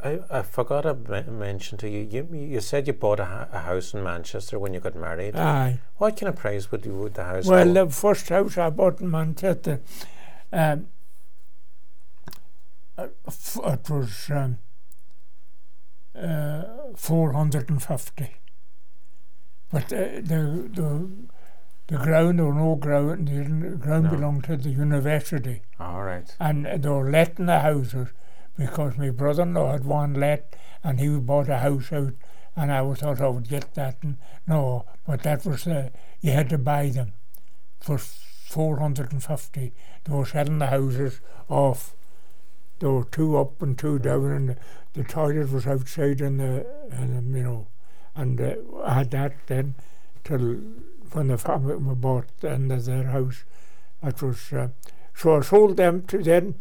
I forgot to mention to you, you said you bought a house in Manchester when you got married. Aye. What kind of price would the house Well, go? the first house I bought in Manchester, it was 450. But the ground, or no ground, the ground belonged to the university. All right. And they were letting the houses because my brother-in-law had one let, and he bought a house out, and I thought I would get that. And no, but that was, you had to buy them for 450. They were selling the houses off. There were 2 up and 2 down, and the toilet was outside, and I had that then till when the family bought the end of their house. That was so I sold them to them.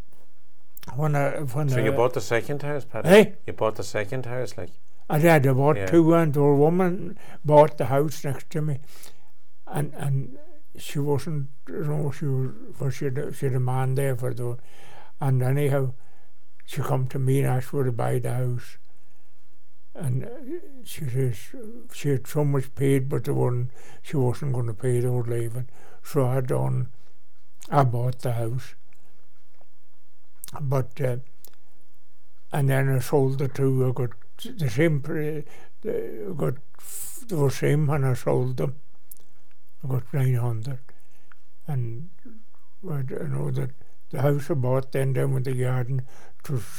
So you bought the second house, Paddy? Eh? You bought the second house, like? I did. I bought 2, and the woman bought the house next to me, and she wasn't, she had a man there for the, and anyhow, she come to me and asked her to buy the house, and she says she had so much paid, but she wasn't going to pay, they were leaving. So I bought the house, but and then I sold the 2. I got the same, they were same when I sold them. I got 900, and I know that the house I bought then down with the garden, it was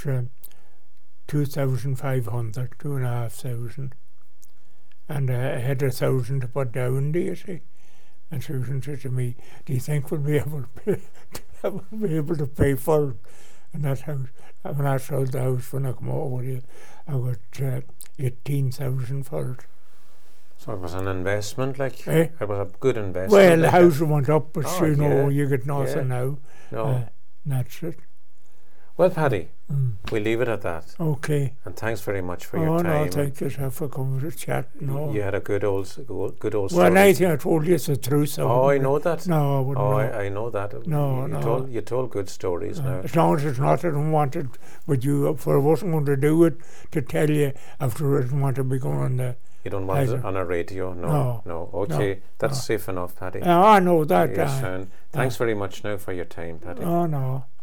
2,500, 2,500, and I had 1,000 to put down, do you see? And Susan said to me, "Do you think we'll be able to pay for it?" And that house, when I sold the house, when I come over here, I got 18,000 for it. So it was an investment, like? Eh? It was a good investment. Well, the like house went up, but yeah. you get nothing now. No. That's it. Well, Paddy, we'll leave it at that. Okay. And thanks very much for your time. Oh, no, thank yourself for coming to chat. No. You had a good old story. Well, anything I told you is the truth. I know that. No, I wouldn't. I know that. You told good stories now. As long as it's not, I don't want it with you. For I wasn't going to do it to tell you after I didn't want to be going on the... You don't want it on a radio? No. Okay, that's safe enough, Paddy. I know that. Yes, Thanks very much now for your time, Paddy. Oh, no.